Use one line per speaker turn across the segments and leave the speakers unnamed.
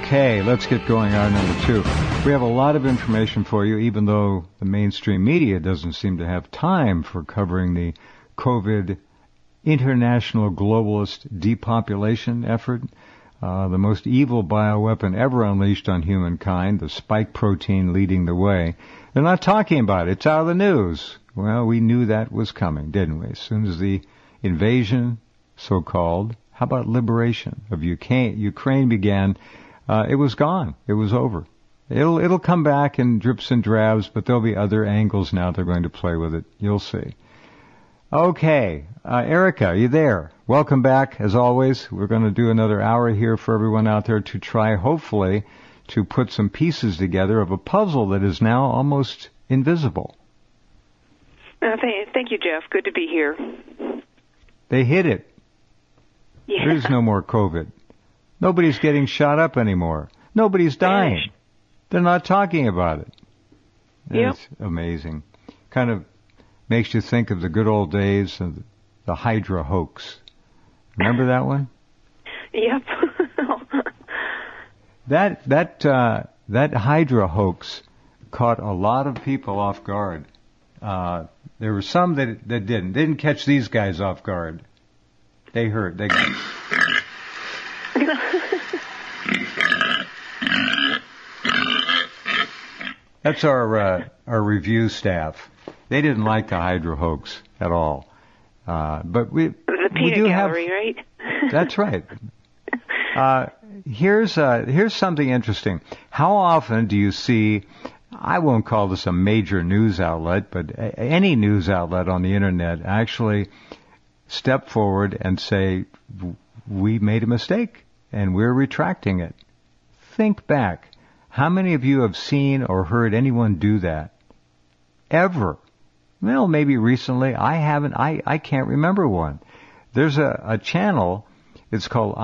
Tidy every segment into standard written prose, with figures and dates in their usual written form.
Okay, let's get going on number 2. We have a lot of information for you, even though the mainstream media doesn't seem to have time for covering the COVID international globalist depopulation effort, the most evil bioweapon ever unleashed on humankind, the spike protein leading the way. They're not talking about it. It's out of the news. Well, we knew that was coming, didn't we? As soon as the invasion, so-called, how about liberation of Ukraine began, it was gone. It was over. It'll come back in drips and drabs, but there'll be other angles now they're going to play with it. You'll see. Okay, Erica, are you there? Welcome back, as always. We're going to do another hour here for everyone out there to try, hopefully, to put some pieces together of a puzzle that is now almost invisible.
Thank you, Jeff. Good to be here.
They hid it.
Yeah.
There's no more COVID. Nobody's getting shot up anymore. Nobody's dying.
Vanished.
They're not talking about it.
Yep.
It's amazing. Kind of makes you think of the good old days of the Hydra hoax. Remember that one?
Yep.
That Hydra hoax caught a lot of people off guard. There were some that didn't catch these guys off guard. They heard. That's our review staff. They didn't like the Hydra hoax at all. But we do
gallery,
have,
right?
That's right. Here's something interesting. How often do you see, I won't call this a major news outlet, but any news outlet on the internet actually step forward and say, we made a mistake and we're retracting it? Think back. How many of you have seen or heard anyone do that? Ever? Well, maybe recently. I haven't. I can't remember one. There's a channel. It's called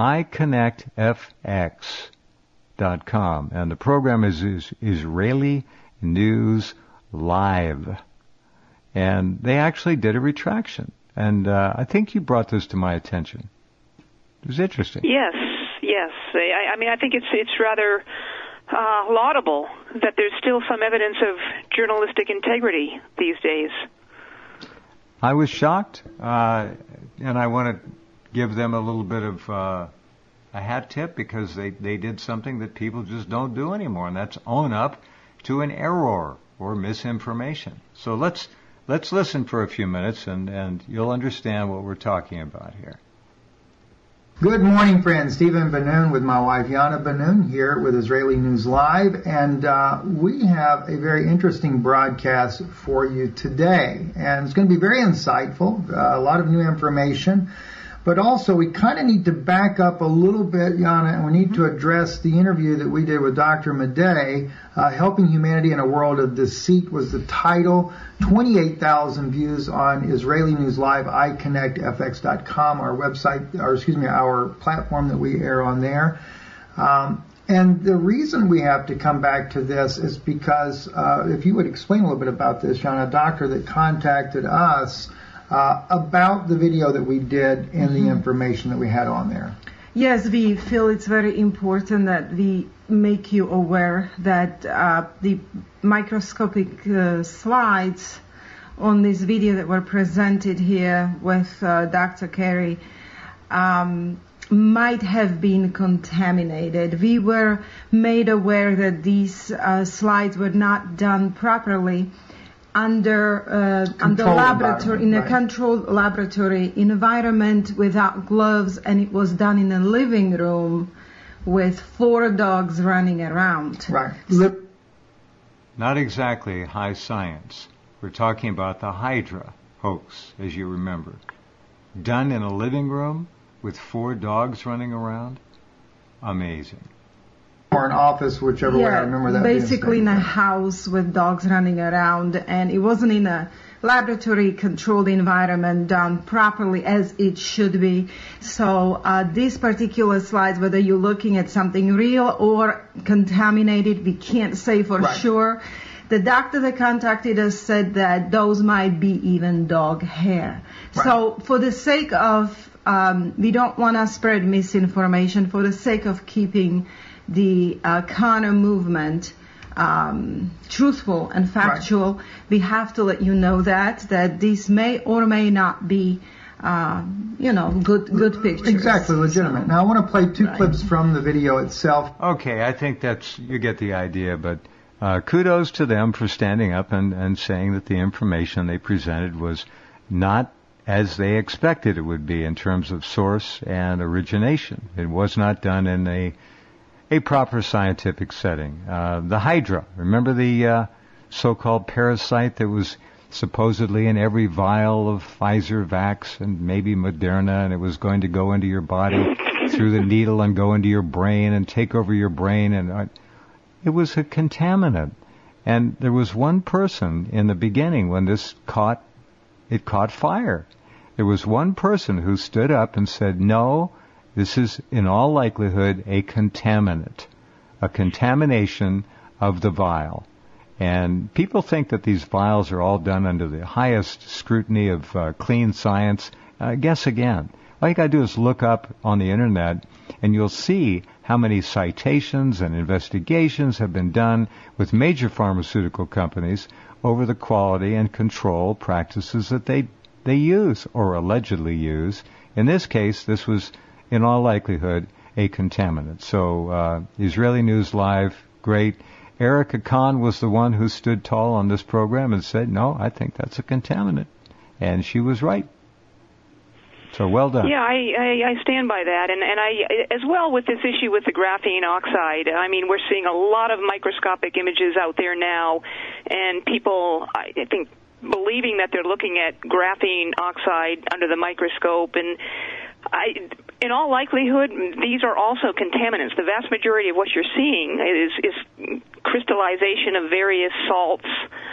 iConnectFX.com, and the program is Israeli News Live. And they actually did a retraction. And I think you brought this to my attention. It was interesting.
Yes. I mean, I think it's rather laudable that there's still some evidence of journalistic integrity these days.
I was shocked, and I want to give them a little bit of a hat tip because they did something that people just don't do anymore, and that's own up to an error or misinformation. So let's listen for a few minutes, and you'll understand what we're talking about here.
Good morning, friends. Stephen Ben-Nun with my wife Yana Ben-Nun here with Israeli News Live, and we have a very interesting broadcast for you today, and it's going to be very insightful, a lot of new information, but also we kind of need to back up a little bit, Yana, and we need to address the interview that we did with Dr. Madej. Helping Humanity in a World of Deceit was the title. 28,000 views on Israeli News Live, iConnectFX.com, our website, our platform that we air on there. And the reason we have to come back to this is because, if you would explain a little bit about this, Yana, a doctor that contacted us about the video that we did and the information that we had on there.
Yes, we feel it's very important that we make you aware that the microscopic slides on this video that were presented here with Dr. Carey might have been contaminated. We were made aware that these slides were not done properly under laboratory, in a controlled laboratory environment without gloves, and it was done in a living room with 4 dogs running around.
Right.
Not exactly high science. We're talking about the Hydra hoax, as you remember. Done in a living room with 4 dogs running around? Amazing.
Or an office, whichever way I remember that.
Basically in a house with dogs running around, and it wasn't in a laboratory controlled environment done properly as it should be. So these particular slides, whether you're looking at something real or contaminated, we can't say for sure. The doctor that contacted us said that those might be even dog hair. Right. So for the sake of, we don't want to spread misinformation, for the sake of keeping the quantum movement truthful and factual, right, we have to let you know that this may or may not be good pictures.
Exactly, legitimate. Now I want to play two clips from the video itself.
Okay, I think you get the idea, but kudos to them for standing up and saying that the information they presented was not as they expected it would be in terms of source and origination. It was not done in a proper scientific setting. The Hydra, remember the so-called parasite that was supposedly in every vial of Pfizer Vax and maybe Moderna, and it was going to go into your body through the needle and go into your brain and take over your brain, and it was a contaminant. And there was one person in the beginning when this caught fire. There was one person who stood up and said, no, this is in all likelihood a contaminant, a contamination of the vial. And people think that these vials are all done under the highest scrutiny of clean science. Guess again. All you got to do is look up on the Internet, and you'll see how many citations and investigations have been done with major pharmaceutical companies over the quality and control practices that they use or allegedly use. In this case, this was, in all likelihood, a contaminant. So Israeli News Live, great. Erica Kahn was the one who stood tall on this program and said, no, I think that's a contaminant. And she was right. So well done.
Yeah, I stand by that. And I, as well with this issue with the graphene oxide, I mean, we're seeing a lot of microscopic images out there now, and people, I think, believing that they're looking at graphene oxide under the microscope, and in all likelihood, these are also contaminants. The vast majority of what you're seeing is crystallization of various salts,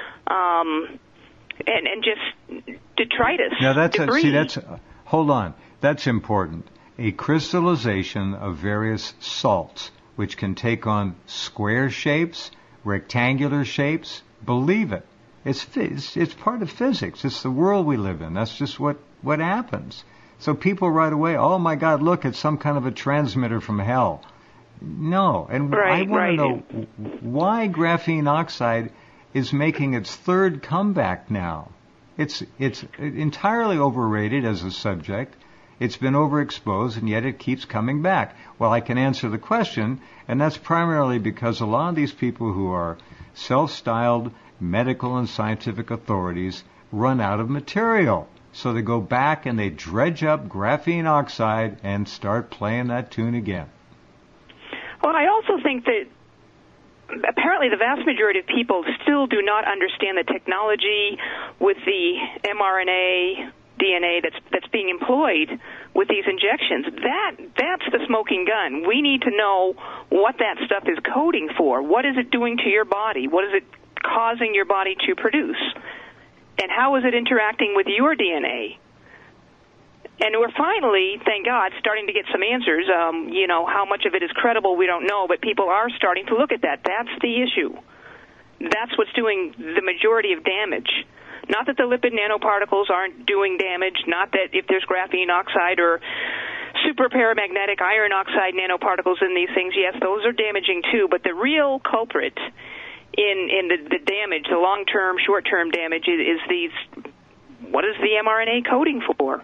and just detritus.
Now
debris.
Hold on. That's important. A crystallization of various salts, which can take on square shapes, rectangular shapes. Believe it. It's part of physics. It's the world we live in. That's just what happens. So people right away, oh my God, look, it's some kind of a transmitter from hell. No. And I want to know why graphene oxide is making its third comeback now. It's entirely overrated as a subject. It's been overexposed, and yet it keeps coming back. Well, I can answer the question, and that's primarily because a lot of these people who are self-styled medical and scientific authorities run out of material. So they go back and they dredge up graphene oxide and start playing that tune again.
Well, I also think that apparently the vast majority of people still do not understand the technology with the mRNA, DNA that's being employed with these injections. That's the smoking gun. We need to know what that stuff is coding for. What is it doing to your body? What is it causing your body to produce? And how is it interacting with your DNA? And we're finally, thank God, starting to get some answers. How much of it is credible, we don't know, but people are starting to look at that. That's the issue. That's what's doing the majority of damage. Not that the lipid nanoparticles aren't doing damage, not that if there's graphene oxide or super paramagnetic iron oxide nanoparticles in these things, yes, those are damaging too, but the real culprit in the damage, the long-term, short-term damage, is these, what is the mRNA coding for?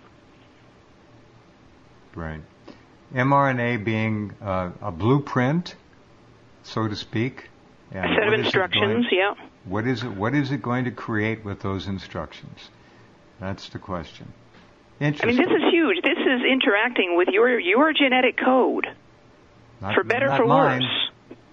Right. mRNA being a blueprint, so to speak.
And a set of instructions, yeah.
What is it going to create with those instructions? That's the question. Interesting.
I mean, this is huge. This is interacting with your genetic code, for better or for
mine.
Worse.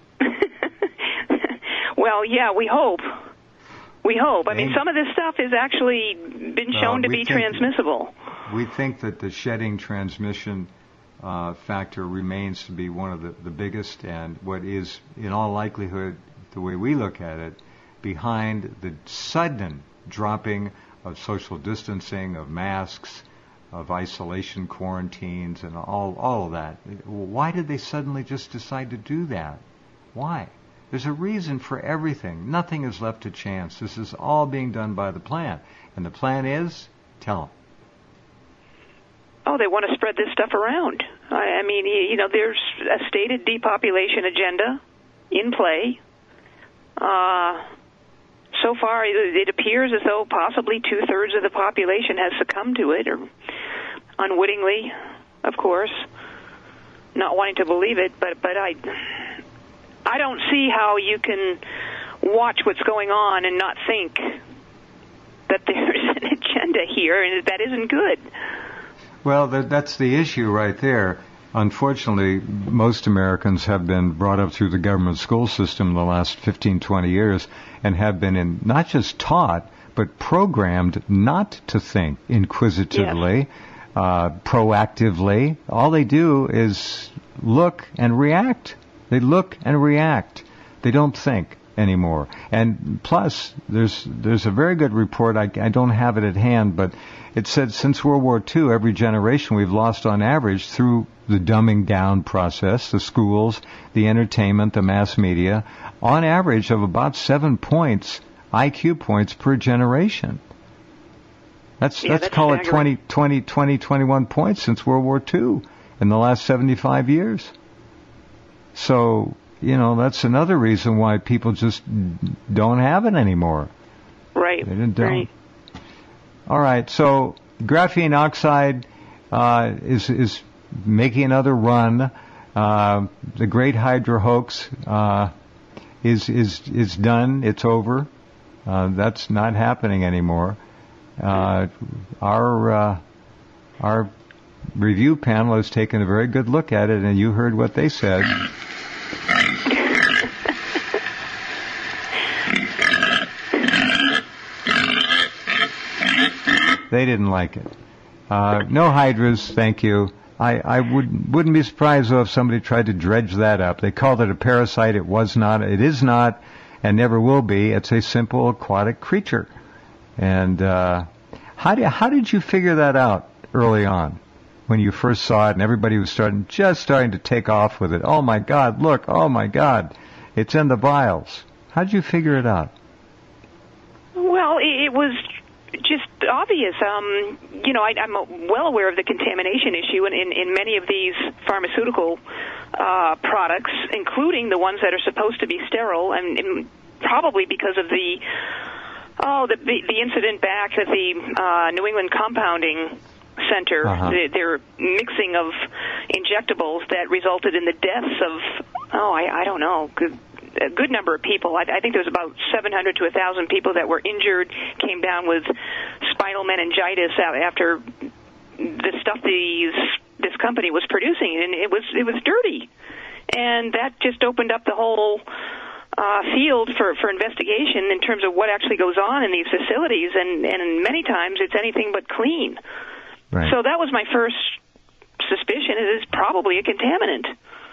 Well, yeah, we hope. We hope. I mean, some of this stuff has actually been shown to be transmissible.
We think that the shedding transmission factor remains to be one of the biggest, and what is, in all likelihood, the way we look at it, behind the sudden dropping of social distancing, of masks, of isolation quarantines, and all of that. Why did they suddenly just decide to do that? Why? There's a reason for everything. Nothing is left to chance. This is all being done by the plan. And the plan is, tell them.
they want to spread this stuff around. I mean, there's a stated depopulation agenda in play. So far, it appears as though possibly 2/3 of the population has succumbed to it, or unwittingly, of course, not wanting to believe it. But I don't see how you can watch what's going on and not think that there's an agenda here, and that isn't good.
Well, that's the issue right there. Unfortunately, most Americans have been brought up through the government school system in the last 15, 20 years and have been not just taught, but programmed not to think inquisitively, proactively. All they do is look and react. They look and react. They don't think anymore. And plus, there's a very good report. I don't have it at hand, but it said since World War II, every generation we've lost on average through the dumbing down process, the schools, the entertainment, the mass media, on average of about 7 points, IQ points per generation. That's call it 21 points since World War II in the last 75 years. So, that's another reason why people just don't have it anymore.
Right.
They don't.
Right.
All right. So graphene oxide is making another run. The Great Hydra hoax is done. It's over. That's not happening anymore. Our review panel has taken a very good look at it, and you heard what they said. They didn't like it. No hydras, thank you. I wouldn't be surprised though if somebody tried to dredge that up. They called it a parasite. It was not. It is not, and never will be. It's a simple aquatic creature. And how did you figure that out early on when you first saw it and everybody was starting to take off with it? Oh my God! Look! Oh my God! It's in the vials. How did you figure it out?
Well, it was just obvious. I'm well aware of the contamination issue in many of these pharmaceutical products, including the ones that are supposed to be sterile, and probably because of the incident back at the New England Compounding Center, their mixing of injectables that resulted in the deaths of, I don't know, a good number of people. I think there was about 700 to 1,000 people that were injured, came down with spinal meningitis after the stuff this company was producing, and it was dirty, and that just opened up the whole field for investigation in terms of what actually goes on in these facilities, and many times it's anything but clean.
Right.
So that was my first suspicion. It is probably a contaminant.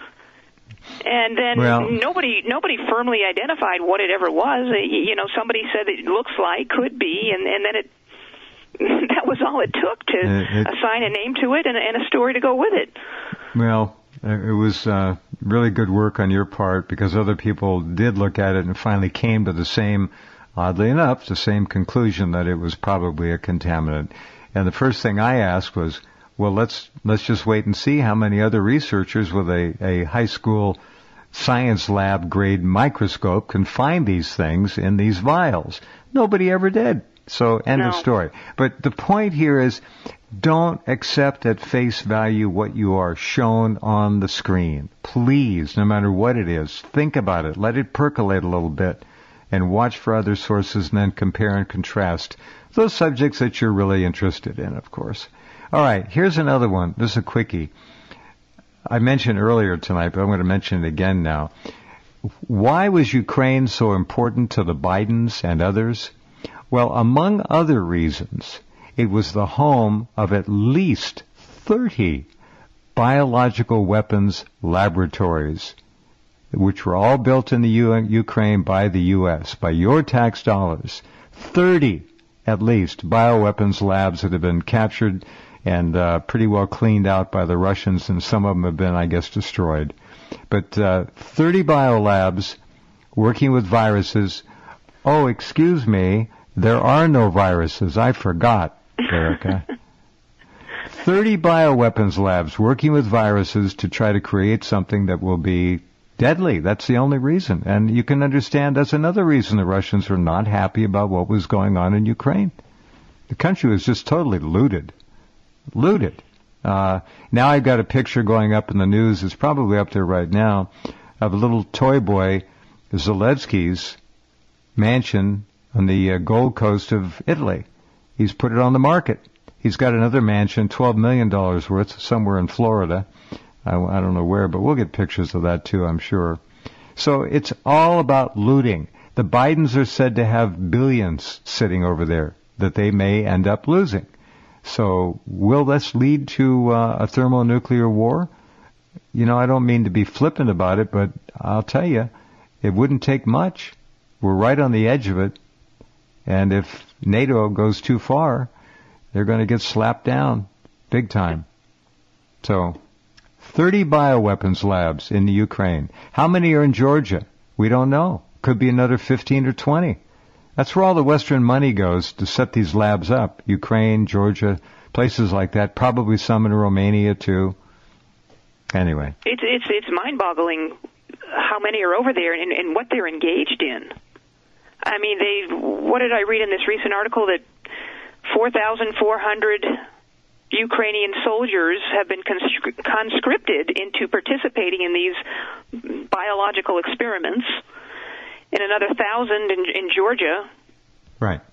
And then nobody firmly identified what it ever was. Somebody said it looks like, could be, and then that was all it took to assign a name to it and a story to go with it.
Well, it was really good work on your part because other people did look at it and finally came to the same, oddly enough, the same conclusion that it was probably a contaminant. And the first thing I asked was, well, let's just wait and see how many other researchers with a high school science lab grade microscope can find these things in these vials. Nobody ever did. So end of story. But the point here is don't accept at face value what you are shown on the screen. Please, no matter what it is, think about it. Let it percolate a little bit and watch for other sources and then compare and contrast those subjects that you're really interested in, of course. All right, here's another one. This is a quickie. I mentioned earlier tonight, but I'm going to mention it again now. Why was Ukraine so important to the Bidens and others? Well, among other reasons, it was the home of at least 30 biological weapons laboratories, which were all built in the Ukraine by the U.S., by your tax dollars. 30, at least, bioweapons labs that have been captured and pretty well cleaned out by the Russians, and some of them have been, I guess, destroyed. But 30 biolabs working with viruses. Oh, excuse me, there are no viruses. I forgot, Erica. 30 bioweapons labs working with viruses to try to create something that will be deadly. That's the only reason. And you can understand that's another reason the Russians were not happy about what was going on in Ukraine. The country was just totally looted. Looted. Now I've got a picture going up in the news, it's probably up there right now, of a little toy boy, Zelensky's mansion on the Gold Coast of Italy. He's put it on the market. He's got another mansion, $12 million worth, somewhere in Florida. I don't know where, but we'll get pictures of that too, I'm sure. So it's all about looting. The Bidens are said to have billions sitting over there that they may end up losing. So will this lead to a thermonuclear war? You know, I don't mean to be flippant about it, but I'll tell you, it wouldn't take much. We're right on the edge of it. And if NATO goes too far, they're going to get slapped down big time. So 30 bioweapons labs in the Ukraine. How many are in Georgia? We don't know. Could be another 15 or 20. That's where all the Western money goes to set these labs up. Ukraine, Georgia, places like that. Probably some in Romania too. Anyway.
It's mind-boggling how many are over there and what they're engaged in. I mean, what did I read in this recent article that 4,400 Ukrainian soldiers have been conscripted into participating in these biological experiments, and another 1,000 in Georgia.
Right.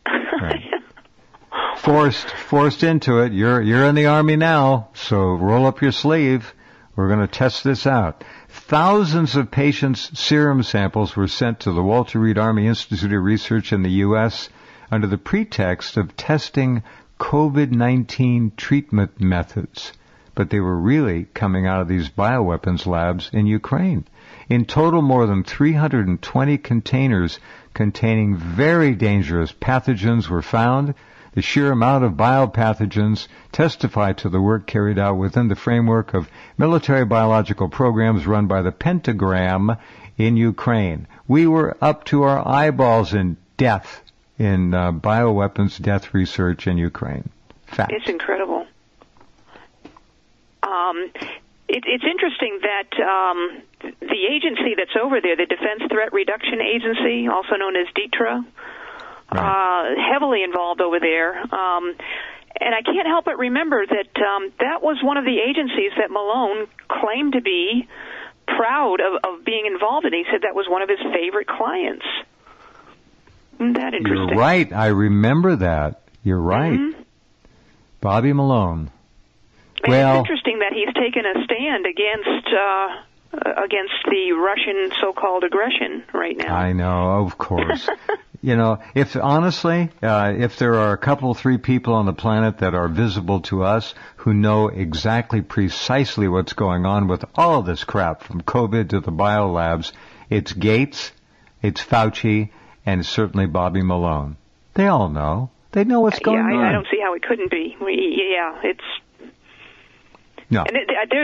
Forced into it. You're in the Army now, so roll up your sleeve. We're going to test this out. Thousands of patients' serum samples were sent to the Walter Reed Army Institute of Research in the U.S. under the pretext of testing COVID-19 treatment methods. But they were really coming out of these bioweapons labs in Ukraine. In total, more than 320 containers containing very dangerous pathogens were found. The sheer amount of biopathogens testify to the work carried out within the framework of military biological programs run by the Pentagram in Ukraine. We were up to our eyeballs in death, in bioweapons death research in Ukraine. Fact.
It's incredible. It's interesting that the agency that's over there, the Defense Threat Reduction Agency, also known as DTRA, heavily involved over there. And I can't help but remember that that was one of the agencies that Malone claimed to be proud of being involved in. He said that was one of his favorite clients. Isn't that interesting?
You're right. I remember that. You're right. Mm-hmm. Bobby Malone.
And it's interesting that he's taken a stand against the Russian so-called aggression right now.
I know, of course. You know, if there are a couple, 3 people on the planet that are visible to us who know exactly precisely what's going on with all of this crap, from COVID to the biolabs, it's Gates, it's Fauci, and it's certainly Bobby Malone. They all know. They know what's going on.
I don't see how it couldn't be. It's...
No.
And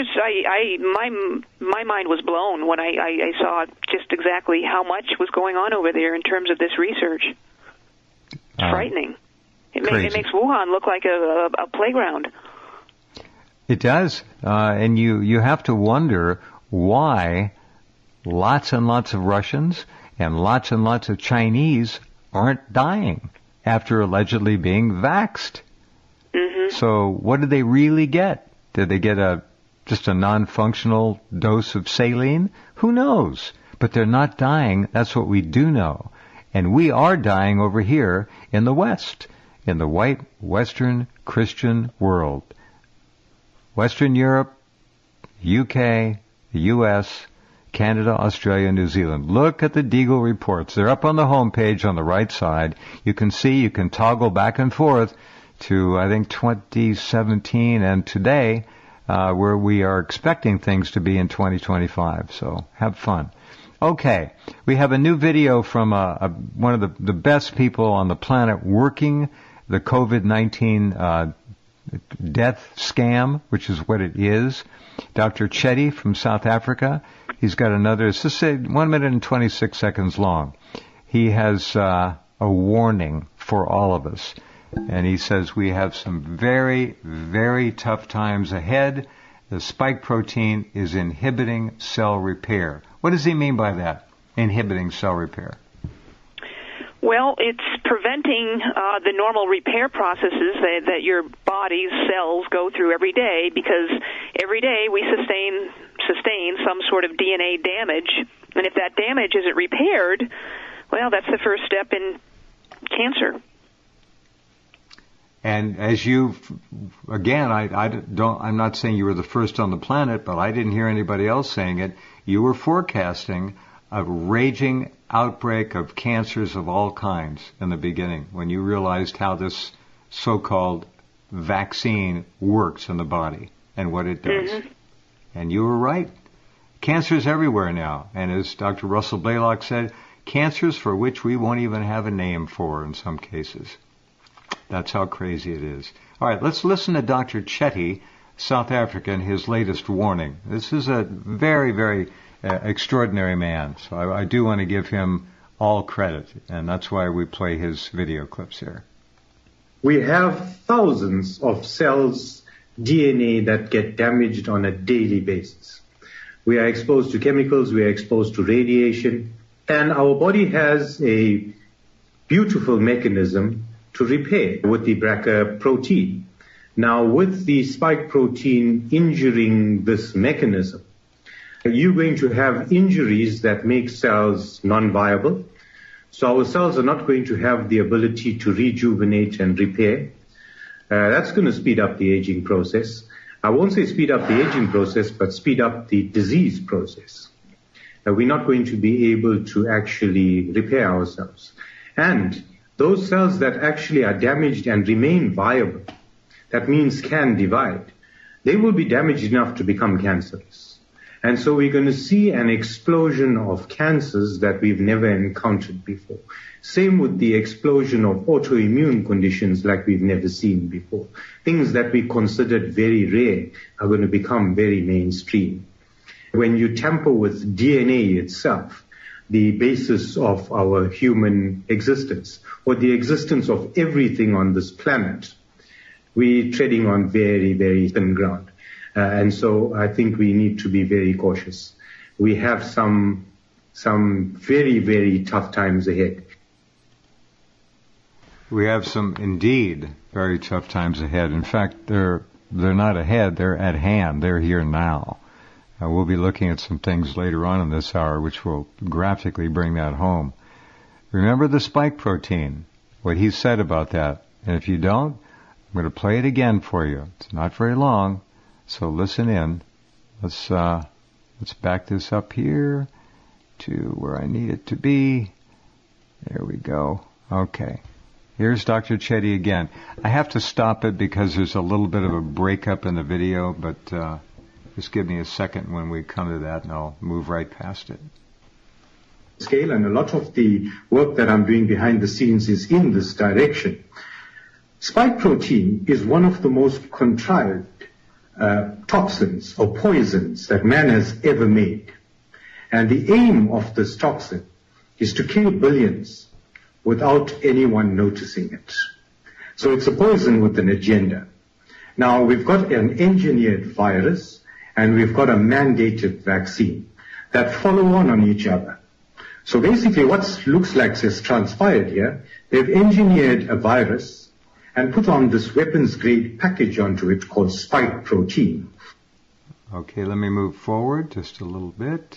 my mind was blown when I saw just exactly how much was going on over there in terms of this research. It's frightening. It makes Wuhan look like a playground.
It does. And you have to wonder why lots and lots of Russians and lots of Chinese aren't dying after allegedly being vaxxed.
Mm-hmm.
So what did they really get? Did they get just a non-functional dose of saline? Who knows? But they're not dying. That's what we do know. And we are dying over here in the West, in the white Western Christian world. Western Europe, UK, the US, Canada, Australia, New Zealand. Look at the Deagle reports. They're up on the home page on the right side. You can toggle back and forth to, I think, 2017 and today, where we are expecting things to be in 2025. So have fun. Okay, we have a new video from one of the best people on the planet working the COVID-19 death scam, which is what it is. Dr. Chetty from South Africa. He's got another, it's just 1 minute and 26 seconds long. He has a warning for all of us. and he says we have some very, very tough times ahead. The spike protein is inhibiting cell repair. What does he mean by that, inhibiting cell repair?
Well, it's preventing the normal repair processes that your body's cells go through every day, because every day we sustain some sort of DNA damage, and if that damage isn't repaired, well, that's the first step in cancer.
And as I'm not saying you were the first on the planet, but I didn't hear anybody else saying it. You were forecasting a raging outbreak of cancers of all kinds in the beginning, when you realized how this so-called vaccine works in the body and what it does. Mm-hmm. And you were right. Cancer's everywhere now. And as Dr. Russell Blaylock said, cancers for which we won't even have a name for in some cases. That's how crazy it is. All right, let's listen to Dr. Chetty, South Africa, and his latest warning. This is a very, very extraordinary man, so I do want to give him all credit, and that's why we play his video clips here.
We have thousands of cells, DNA, that get damaged on a daily basis. We are exposed to chemicals, we are exposed to radiation, and our body has a beautiful mechanism to repair with the BRCA protein. Now, with the spike protein injuring this mechanism, you're going to have injuries that make cells non-viable. So our cells are not going to have the ability to rejuvenate and repair. That's going to speed up the aging process. I won't say speed up the aging process, but speed up the disease process. We're not going to be able to actually repair ourselves. And those cells that actually are damaged and remain viable, that means can divide, they will be damaged enough to become cancerous. And so we're going to see an explosion of cancers that we've never encountered before. Same with the explosion of autoimmune conditions like we've never seen before. Things that we considered very rare are going to become very mainstream. When you tamper with DNA itself, the basis of our human existence, or the existence of everything on this planet, we're treading on very, very thin ground. And so I think we need to be very cautious. We have some very, very tough times ahead.
We have some indeed very tough times ahead. In fact, they're not ahead, they're at hand. They're here now. We'll be looking at some things later on in this hour which will graphically bring that home. Remember the spike protein, what he said about that. And if you don't, I'm going to play it again for you. It's not very long. So listen in. Let's back this up here to where I need it to be. There we go. Okay. Here's Dr. Chetty again. I have to stop it because there's a little bit of a breakup in the video, but just give me a second when we come to that and I'll move right past it.
Scale, and a lot of the work that I'm doing behind the scenes is in this direction. Spike protein is one of the most contrived toxins or poisons that man has ever made. And the aim of this toxin is to kill billions without anyone noticing it. So it's a poison with an agenda. Now, we've got an engineered virus and we've got a mandated vaccine that follow on each other. So basically what looks like has transpired here, they've engineered a virus and put on this weapons-grade package onto it called spike protein.
Okay, let me move forward just a little bit.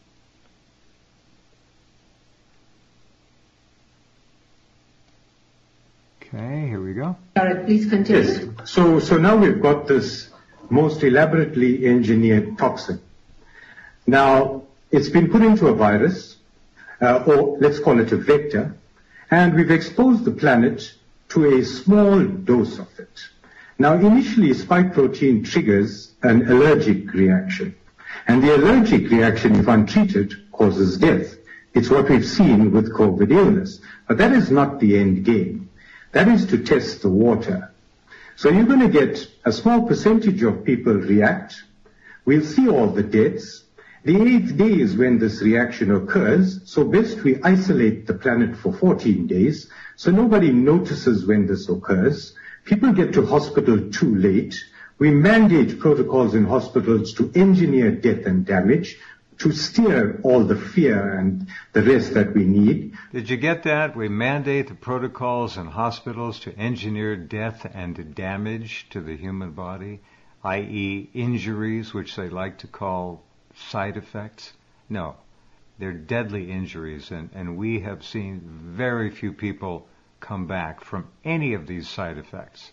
Okay, here we go.
All right, please continue.
Yes. So now we've got this most elaborately engineered toxin. Now, it's been put into a virus, or let's call it a vector, and we've exposed the planet to a small dose of it. Now, initially, spike protein triggers an allergic reaction. And the allergic reaction, if untreated, causes death. It's what we've seen with COVID illness. But that is not the end game. That is to test the water. So you're going to get a small percentage of people react. We'll see all the deaths. The 8th day is when this reaction occurs, so best we isolate the planet for 14 days, so nobody notices when this occurs. People get to hospital too late. We mandate protocols in hospitals to engineer death and damage, to steer all the fear and the rest that we need.
Did you get that? We mandate the protocols in hospitals to engineer death and damage to the human body, i.e. injuries, which they like to call side effects. No, they're deadly injuries, and we have seen very few people come back from any of these side effects.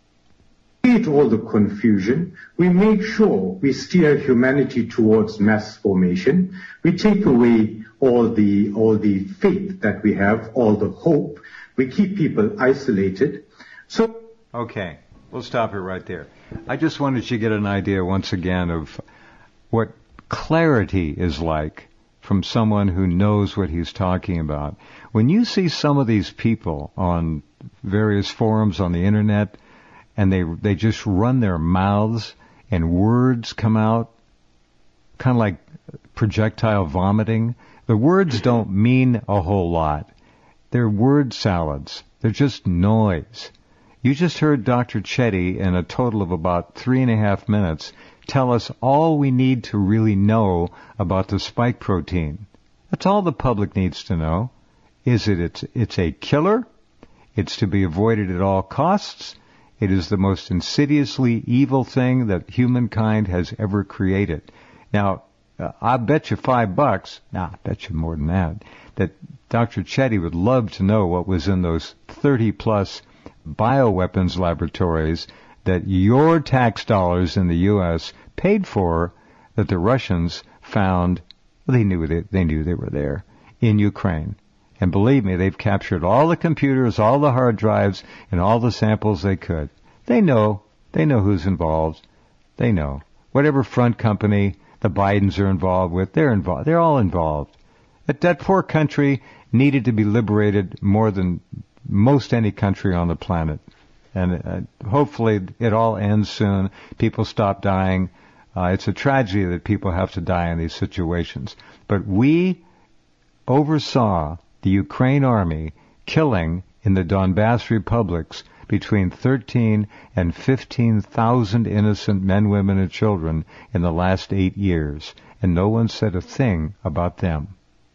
Create all the confusion. We make sure we steer humanity towards mass formation. We take away all the faith that we have, all the hope. We keep people isolated. So,
okay, we'll stop it right there. I just wanted you to get an idea once again of what clarity is like from someone who knows what he's talking about. When you see some of these people on various forums on the internet, and they just run their mouths and words come out kind of like projectile vomiting. The words don't mean a whole lot. They're word salads. They're just noise. You just heard Dr. Chetty in a total of about 3.5 minutes tell us all we need to really know about the spike protein. That's all the public needs to know. It's a killer. It's to be avoided at all costs. It is the most insidiously evil thing that humankind has ever created. Now, I bet you $5, I bet you more than that Dr. Chetty would love to know what was in those 30-plus bioweapons laboratories that your tax dollars in the U.S. paid for, that the Russians found. They knew they were there in Ukraine. And believe me, they've captured all the computers, all the hard drives, and all the samples they could. They know who's involved. They know. Whatever front company the Bidens are involved with, they're involved. They're all involved. That poor country needed to be liberated more than most any country on the planet. And hopefully it all ends soon. People stop dying. It's a tragedy that people have to die in these situations. But we oversaw the Ukraine army killing in the Donbass republics between 13 and 15,000 innocent men, women, and children in the last 8 years. And no one said a thing about them.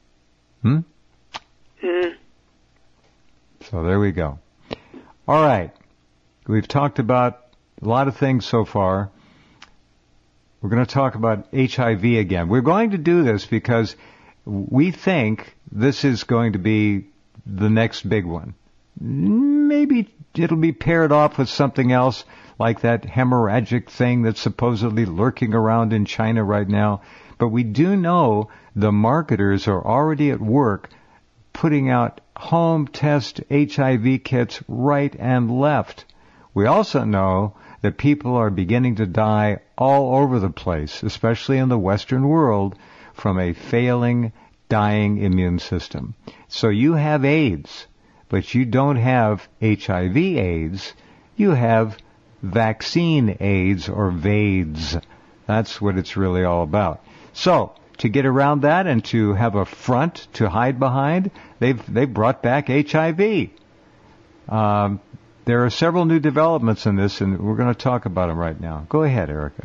So there we go. All right. We've talked about a lot of things so far. We're going to talk about HIV again. We're going to do this because we think this is going to be the next big one. Maybe it'll be paired off with something else, like that hemorrhagic thing that's supposedly lurking around in China right now. But we do know the marketers are already at work putting out home test HIV kits right and left. We also know that people are beginning to die all over the place, especially in the Western world, from a failing, dying immune system. So you have AIDS, but you don't have HIV AIDS. You have vaccine AIDS, or VAIDS. That's what it's really all about. So, to get around that and to have a front to hide behind, they've brought back HIV. There are several new developments in this, and we're going to talk about them right now. Go ahead, Erica.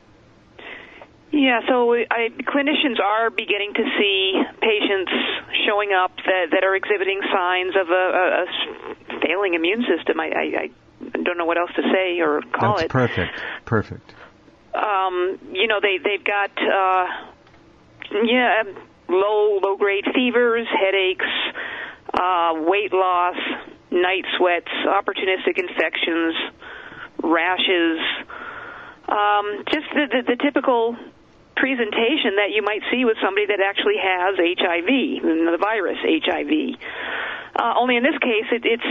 Yeah, so clinicians are beginning to see patients showing up that are exhibiting signs of a failing immune system. I don't know what else to say or call it.
That's perfect.
They've got low-grade fevers, headaches, weight loss, night sweats, opportunistic infections, rashes, just the typical presentation that you might see with somebody that actually has HIV, the virus HIV. Only in this case,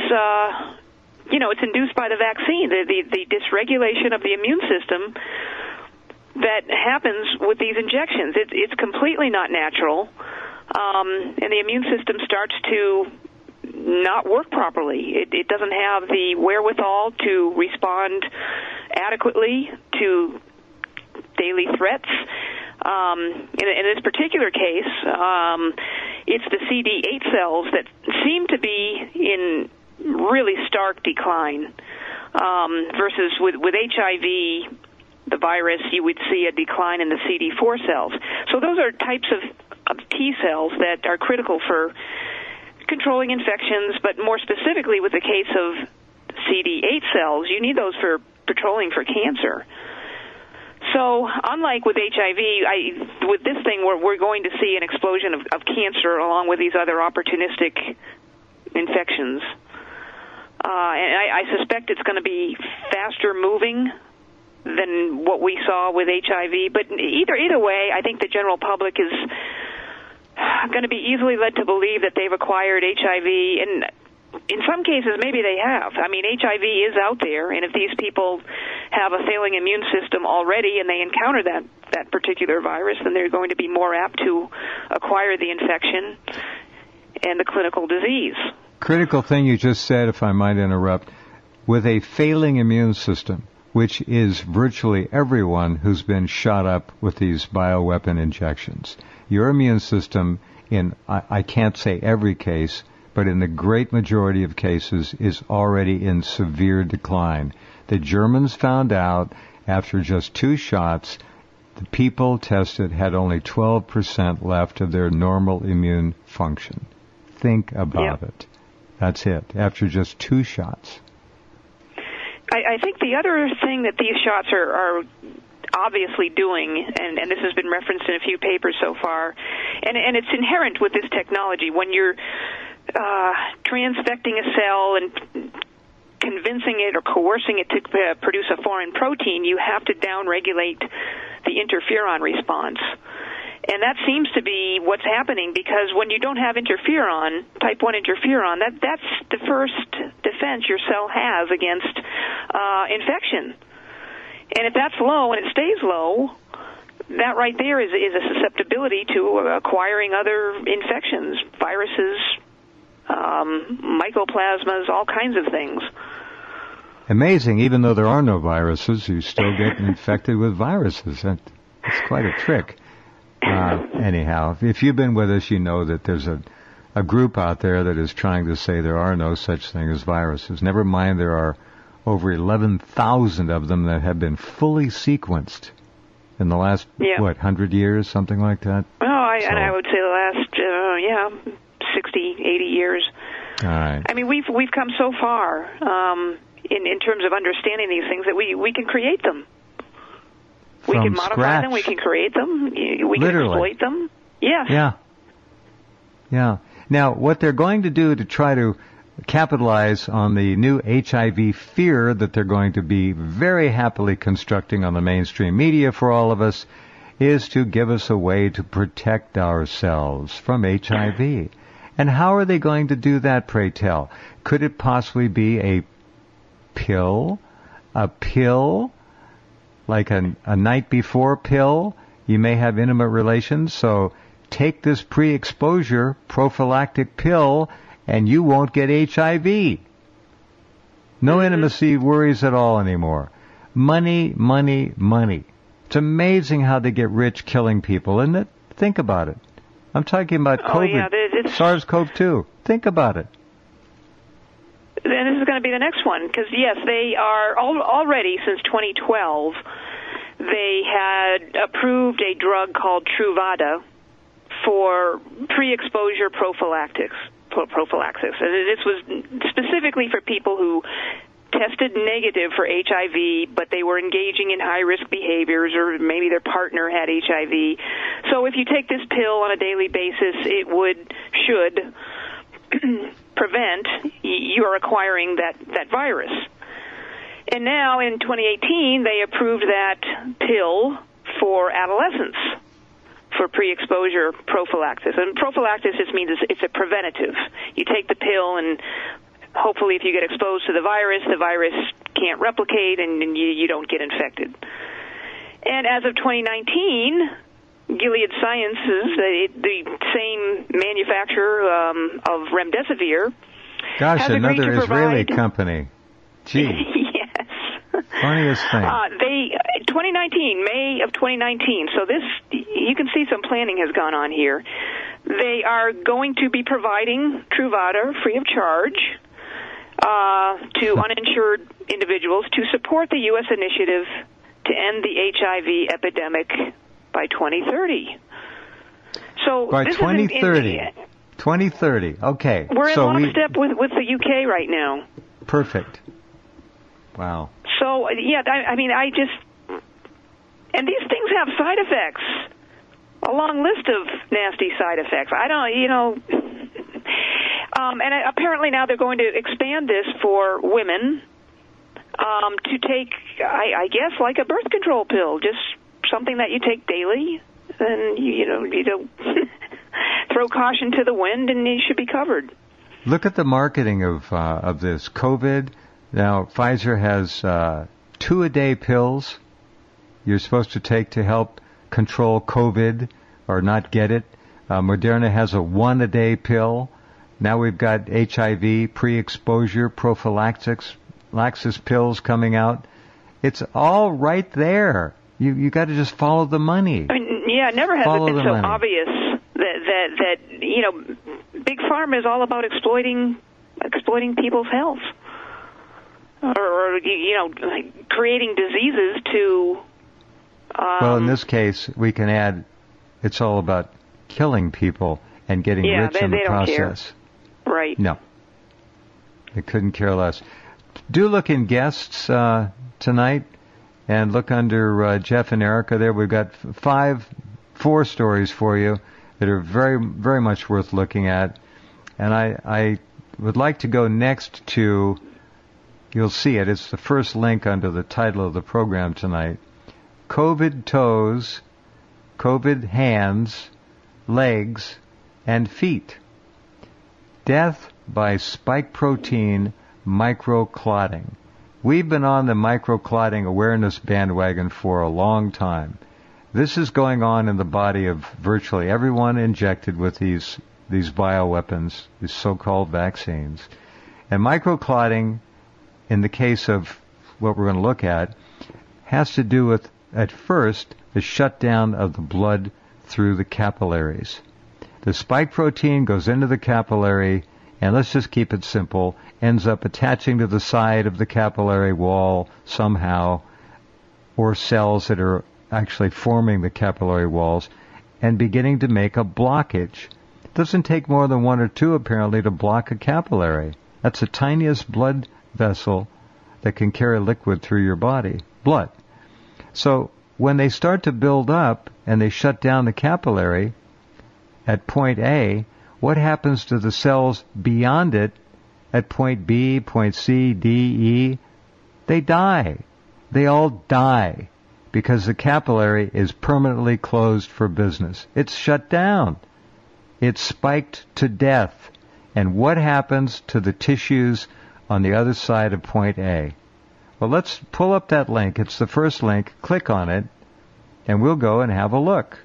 it's induced by the vaccine, the dysregulation of the immune system that happens with these injections. It's completely not natural, and the immune system starts to not work properly. It doesn't have the wherewithal to respond adequately to daily threats. In this particular case, it's the CD8 cells that seem to be in really stark decline, versus with HIV, the virus, you would see a decline in the CD4 cells. So those are types of T cells that are critical for controlling infections, but more specifically with the case of CD8 cells, you need those for patrolling for cancer. So unlike with HIV, with this thing, we're going to see an explosion of cancer along with these other opportunistic infections. And I suspect it's going to be faster moving than what we saw with HIV. But either way, I think the general public is going to be easily led to believe that they've acquired HIV, and in some cases, maybe they have. I mean, HIV is out there, and if these people have a failing immune system already and they encounter that particular virus, then they're going to be more apt to acquire the infection and the clinical disease.
Critical thing you just said, if I might interrupt, with a failing immune system, which is virtually everyone who's been shot up with these bioweapon injections. Your immune system, in I can't say every case, but in the great majority of cases, is already in severe decline. The Germans found out after just 2 shots, the people tested had only 12% left of their normal immune function. Think about it. That's it, after just 2 shots.
I think the other thing that these shots are obviously doing, and this has been referenced in a few papers so far, and it's inherent with this technology. When you're transfecting a cell and convincing it or coercing it to produce a foreign protein, you have to downregulate the interferon response. And that seems to be what's happening, because when you don't have interferon, type 1 interferon, that's the first defense your cell has against infection. And if that's low and it stays low, that right there is a susceptibility to acquiring other infections, viruses, mycoplasmas, all kinds of things.
Amazing. Even though there are no viruses, you still get infected with viruses. That's quite a trick. Anyhow, if you've been with us, you know that there's a group out there that is trying to say there are no such thing as viruses. Never mind, there are over 11,000 of them that have been fully sequenced in the last, 100 years, something like that?
Oh, and I would say the last, 60, 80 years.
All right.
I mean, we've come so far in terms of understanding these things that we can create them. We can modify them, we can create them, we can exploit them. Yes. Yeah. Now, what they're going to do to try to capitalize on the new HIV fear that they're going to be very happily constructing on the mainstream media for all of us is to give us a way to protect ourselves from HIV. And how are they going to do that, pray tell? Could it possibly be a pill? A pill? Like a night before pill? You may have intimate relations, so take this pre-exposure prophylactic pill and you won't get HIV. No intimacy worries at all anymore. Money, money, money. It's amazing how they get rich killing people, isn't it? Think about it. I'm talking about COVID, SARS-CoV-2. Think about it. And this is going to be the next one, because, yes, they are already, since 2012, they had approved a drug called Truvada for pre-exposure prophylaxis. And this was specifically for people who tested negative for HIV, but they were engaging in high-risk behaviors, or maybe their partner had HIV. So if you take this pill on a daily basis, it should prevent your acquiring that virus. And now in 2018, they approved that pill for adolescents for pre-exposure prophylaxis. And prophylaxis just means it's a preventative. You take the pill, and hopefully if you get exposed to the virus can't replicate, and you don't get infected. And as of 2019, Gilead Sciences, the same manufacturer of remdesivir,
Gosh,
has
another
agreed to
Israeli
provide...
company. Gee.
Yes.
Funniest thing.
2019, May of 2019. So this, you can see some planning has gone on here. They are going to be providing Truvada free of charge to uninsured individuals to support the U.S. initiative to end the HIV epidemic by 2030. So
by 2030. 2030. Okay.
We're in lockstep with the UK right now.
Perfect. Wow.
So, yeah, I mean, and these things have side effects, a long list of nasty side effects. And apparently now they're going to expand this for women to take, I guess, like a birth control pill, just something that you take daily, and you don't throw caution to the wind, and you should be covered.
Look at the marketing of this COVID. Now, Pfizer has 2-a-day pills you're supposed to take to help control COVID or not get it. Moderna has a 1-a-day pill. Now we've got HIV pre-exposure prophylaxis pills coming out. It's all right there. You got to just follow the money.
I mean, yeah, never has it been so obvious that big pharma is all about exploiting people's health, or creating diseases to.
Well, in this case, we can add, it's all about killing people and getting rich in the process.
Don't care. Right.
No. They couldn't care less. Do look in guests tonight, and look under Jeff and Erica there. We've got 4 stories for you that are very, very much worth looking at. And I would like to go next to, you'll see it, it's the first link under the title of the program tonight. COVID toes, COVID hands, legs, and feet. Death by spike protein microclotting. We've been on the microclotting awareness bandwagon for a long time. This is going on in the body of virtually everyone injected with these bioweapons, these so-called vaccines. And microclotting, in the case of what we're going to look at, has to do with, at first, the shutdown of the blood through the capillaries. The spike protein goes into the capillary, and let's just keep it simple, ends up attaching to the side of the capillary wall somehow, or cells that are actually forming the capillary walls, and beginning to make a blockage. It doesn't take more than 1 or 2, apparently, to block a capillary. That's the tiniest blood vessel that can carry liquid through your body, blood. So when they start to build up and they shut down the capillary at point A, what happens to the cells beyond it at point B, point C, D, E? They die. They all die because the capillary is permanently closed for business. It's shut down. It's spiked to death. And what happens to the tissues on the other side of point A? Well, let's pull up that link. It's the first link. Click on it, and we'll go and have a look.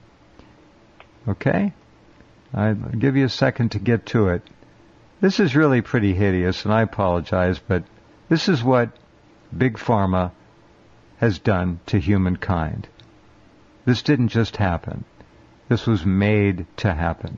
Okay? I'll give you a second to get to it. This is really pretty hideous, and I apologize, but this is what Big Pharma has done to humankind. This didn't just happen. This was made to happen.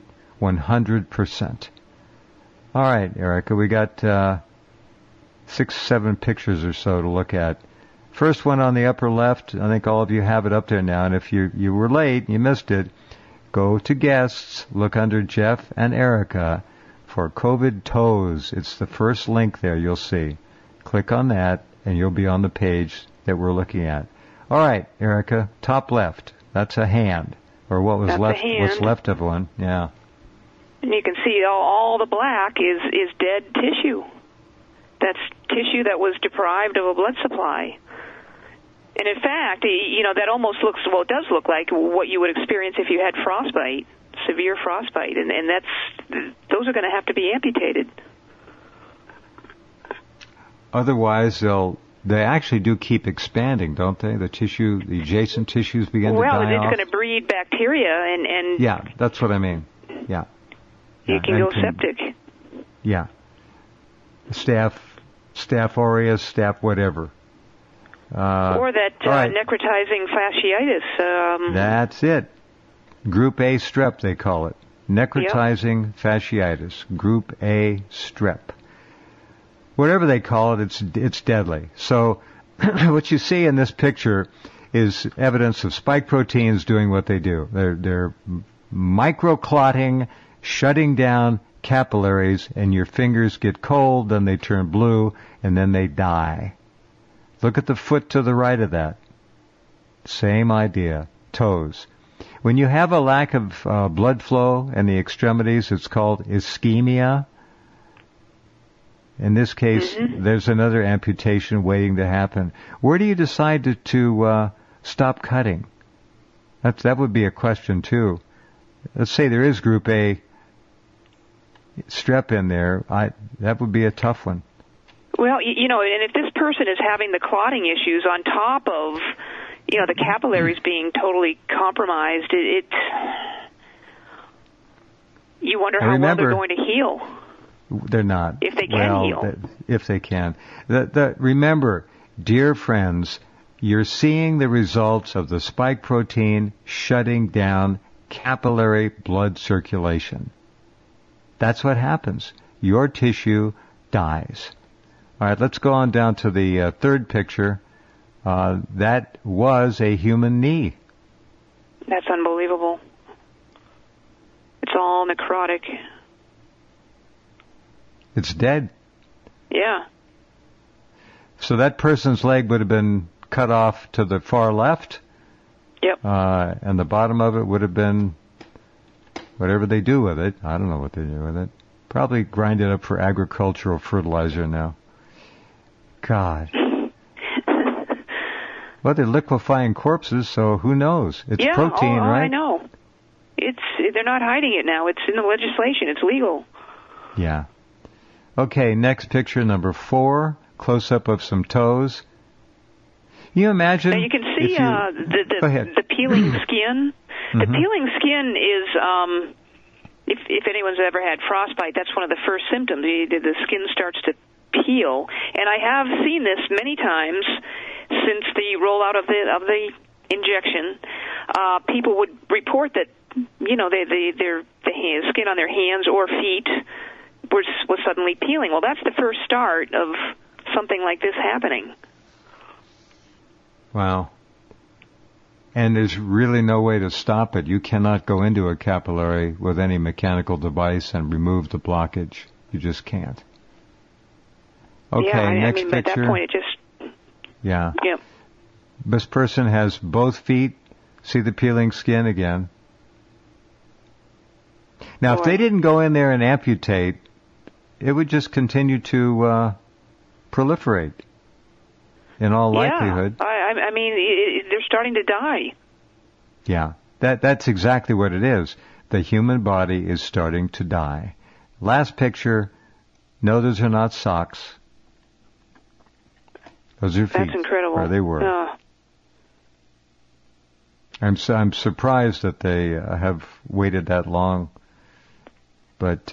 100%. All right, Erica, we got 6, 7 pictures or so to look at. First one on the upper left, I think all of you have it up there now, and if you were late, you missed it, go to guests, look under Jeff and Erica for COVID toes. It's the first link there you'll see. Click on that, and you'll be on the page that we're looking at. All right, Erica, top left. That's a hand, or what was left? What's left of one? Yeah.
And you can see all the black is dead tissue. That's tissue that was deprived of a blood supply. And in fact, that almost looks, well, it does look like what you would experience if you had frostbite, severe frostbite, and those are going to have to be amputated.
Otherwise, they actually do keep expanding, don't they? The tissue, the adjacent tissues begin to die off.
Well, it's going to breed bacteria and
yeah, that's what I mean. Yeah.
You can go septic.
Yeah. Staph aureus, staph whatever.
Or that
right.
necrotizing fasciitis.
That's it. Group A strep, they call it. Necrotizing fasciitis. Group A strep. Whatever they call it, it's deadly. So what you see in this picture is evidence of spike proteins doing what they do. They're microclotting, shutting down capillaries, and your fingers get cold, then they turn blue, and then they die. Look at the foot to the right of that. Same idea. Toes. When you have a lack of blood flow in the extremities, it's called ischemia. In this case, there's another amputation waiting to happen. Where do you decide to stop cutting? That would be a question, too. Let's say there is Group A strep in there. That would be a tough one.
Well, and if this person is having the clotting issues on top of, the capillaries being totally compromised, you wonder how well they're going to heal.
They're not.
If they can heal.
If they can. Remember, dear friends, you're seeing the results of the spike protein shutting down capillary blood circulation. That's what happens. Your tissue dies. All right, let's go on down to the third picture. That was a human knee.
That's unbelievable. It's all necrotic.
It's dead.
Yeah.
So that person's leg would have been cut off to the far left.
Yep.
And the bottom of it would have been whatever they do with it. I don't know what they do with it. Probably grind it up for agricultural fertilizer now. God. Well, they're liquefying corpses, so who knows? It's protein, right?
I know. They're not hiding it now. It's in the legislation. It's legal.
Yeah. Okay, next picture, number 4. Close-up of some toes. You imagine...
Now you can see the peeling skin. The peeling skin is... If anyone's ever had frostbite, that's one of the first symptoms. The skin starts to peel. And I have seen this many times since the rollout of the injection. People would report that, the skin on their hands or feet was suddenly peeling. Well, that's the first start of something like this happening.
Wow. And there's really no way to stop it. You cannot go into a capillary with any mechanical device and remove the blockage. You just can't. Okay, next picture.
At that point, it just...
Yeah.
Yep.
This person has both feet. See the peeling skin again. Now, if they didn't go in there and amputate, it would just continue to proliferate in all likelihood.
They're starting to die.
Yeah, that's exactly what it is. The human body is starting to die. Last picture. No, those are not socks. Those are feet.
That's incredible.
Or they were. I'm surprised that they have waited that long. But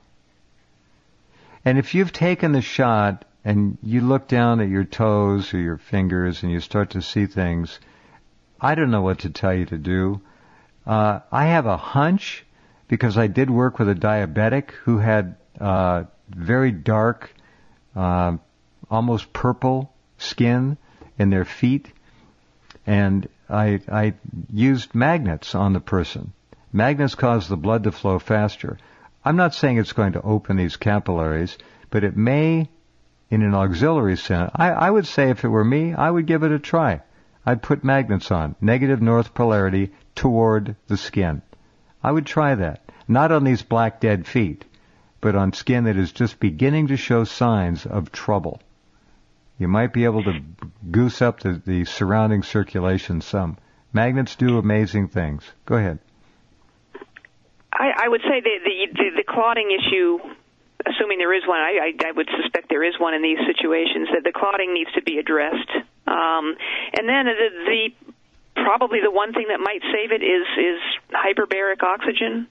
and if you've taken the shot and you look down at your toes or your fingers and you start to see things, I don't know what to tell you to do. I have a hunch, because I did work with a diabetic who had very dark, almost purple skin in their feet, and I used magnets on the person. Magnets cause the blood to flow faster. I'm not saying it's going to open these capillaries, but it may, in an auxiliary sense. I would say if it were me, I would give it a try. I'd put magnets on, negative north polarity toward the skin. I would try that. Not on these black dead feet, but on skin that is just beginning to show signs of trouble. You might be able to goose up the surrounding circulation some. Magnets do amazing things. Go ahead.
I would say the clotting issue, assuming there is one, I would suspect there is one in these situations, that the clotting needs to be addressed. And then probably the one thing that might save it is hyperbaric oxygen.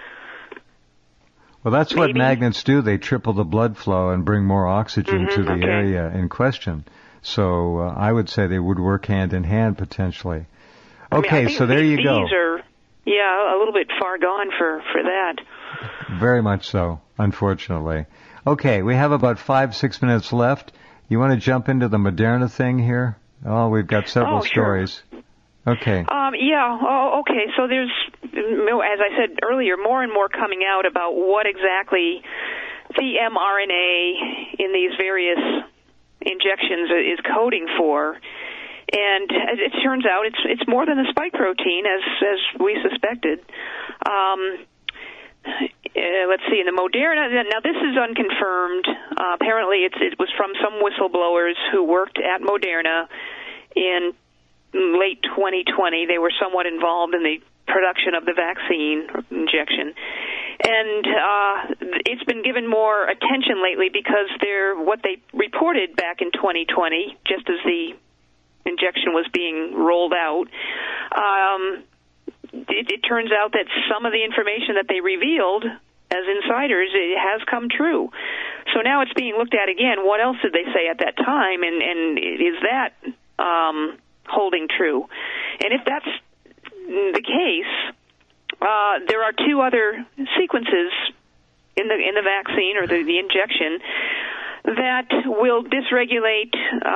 Well, that's what magnets do. They triple the blood flow and bring more oxygen to the area in question. So I would say they would work hand in hand potentially.
I
Okay, so there you go.
These are, a little bit far gone for that.
Very much so, unfortunately. Okay, we have about 5-6 minutes left. You want to jump into the Moderna thing here? Oh, we've got several stories.
Sure.
Okay.
Okay. So there's, as I said earlier, more and more coming out about what exactly the mRNA in these various injections is coding for. And it turns out it's more than the spike protein, as we suspected. Let's see, in the Moderna, now this is unconfirmed. Apparently it was from some whistleblowers who worked at Moderna in late 2020. They were somewhat involved in the production of the vaccine injection. And it's been given more attention lately because what they reported back in 2020, just as the injection was being rolled out, it turns out that some of the information that they revealed as insiders, it has come true. So now it's being looked at again. What else did they say at that time, and is that holding true? And if that's the case, there are two other sequences in the vaccine or the injection that will dysregulate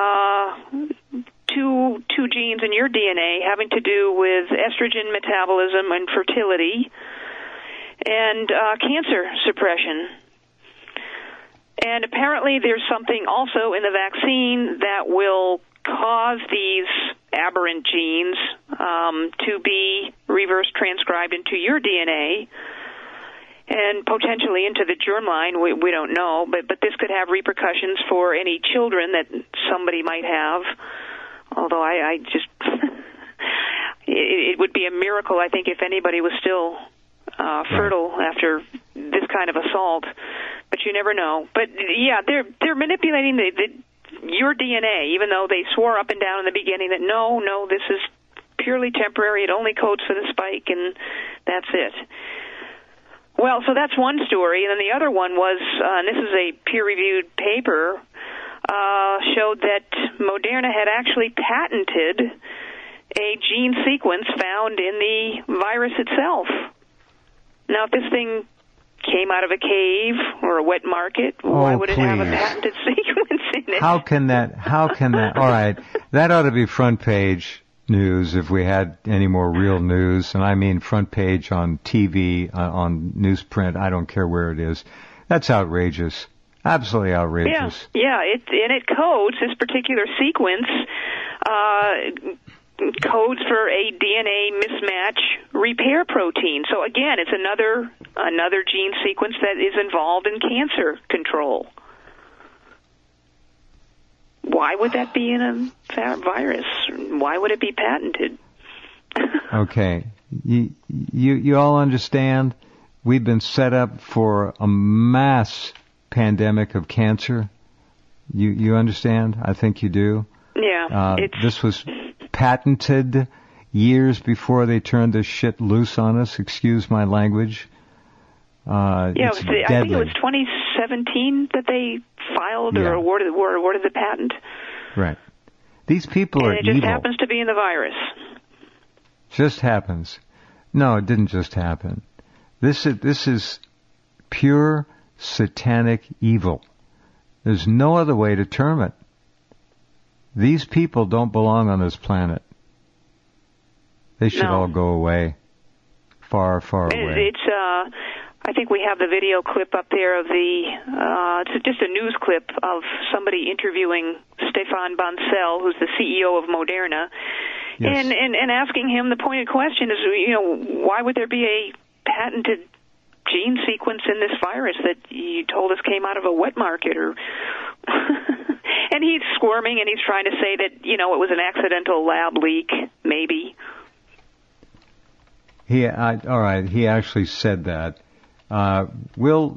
two genes in your DNA having to do with estrogen metabolism and fertility and cancer suppression. And apparently there's something also in the vaccine that will cause these aberrant genes to be reverse transcribed into your DNA and potentially into the germline. We don't know, but this could have repercussions for any children that somebody might have. Although I just, it would be a miracle, I think, if anybody was still fertile after this kind of assault. But you never know. But yeah, they're manipulating your DNA, even though they swore up and down in the beginning that no, this is purely temporary. It only codes for the spike, and that's it. Well, so that's one story, and then the other one was, and this is a peer-reviewed paper, showed that Moderna had actually patented a gene sequence found in the virus itself. Now, if this thing came out of a cave or a wet market, why would it have a patented sequence in it?
How can that, all right, that ought to be front page news if we had any more real news, and I mean front page on TV, on newsprint, I don't care where it is. That's outrageous. Absolutely outrageous.
Yeah, it codes, this particular sequence, codes for a DNA mismatch repair protein. So again, it's another gene sequence that is involved in cancer control. Why would that be in a virus? Why would it be patented?
Okay. You all understand we've been set up for a mass pandemic of cancer. You understand? I think you do.
Yeah.
This was patented years before they turned this shit loose on us. Excuse my language.
I think it was 2017 that they filed or awarded the patent.
Right. These people are evil.
And it just happens to be in the virus.
Just happens. No, it didn't just happen. This is pure satanic evil. There's no other way to term it. These people don't belong on this planet. They should all go away. Far, far away.
I think we have the video clip up there of it's just a news clip of somebody interviewing Stéphane Bancel, who's the CEO of Moderna,
yes.
and asking him the pointed question is, why would there be a patented gene sequence in this virus that you told us came out of a wet market or and he's squirming and he's trying to say that it was an accidental lab leak, maybe.
All right, he actually said that. The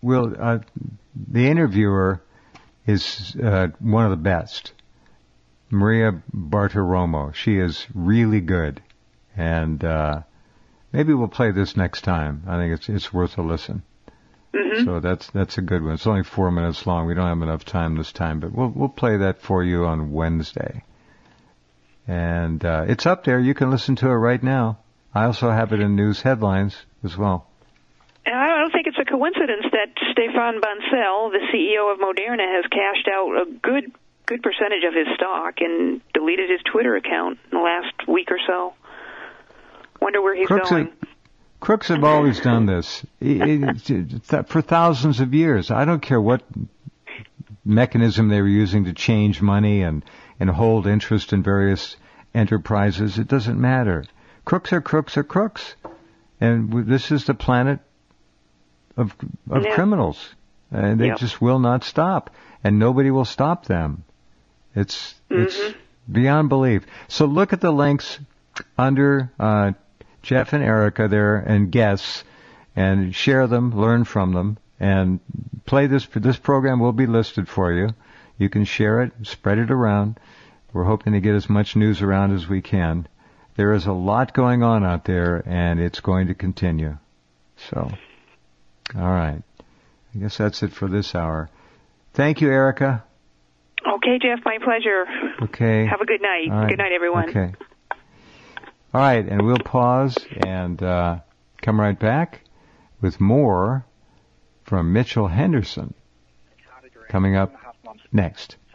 interviewer is one of the best, Maria Bartiromo. She is really good, and maybe we'll play this next time. I think it's worth a listen.
Mm-hmm.
So that's a good one. It's only 4 minutes long. We don't have enough time this time, but we'll play that for you on Wednesday. And it's up there. You can listen to it right now. I also have it in news headlines as well.
And I don't think it's a coincidence that Stefan Bancel, the CEO of Moderna, has cashed out a good percentage of his stock and deleted his Twitter account in the last week or so. Wonder where he's going.
Crooks have always done this for thousands of years. I don't care what mechanism they were using to change money and hold interest in various enterprises. It doesn't matter. Crooks are crooks are crooks. And this is the planet of criminals. And they just will not stop. And nobody will stop them. It's beyond belief. So look at the links under Jeff and Erica there and guests, and share them, learn from them, and play this. This program will be listed for you. You can share it, spread it around. We're hoping to get as much news around as we can. There is a lot going on out there, and it's going to continue. So, all right. I guess that's it for this hour. Thank you, Erica.
Okay, Jeff, my pleasure.
Okay.
Have a good night.
Right.
Good night, everyone.
Okay. All right, and we'll pause and come right back with more from Mitchell Henderson coming up next.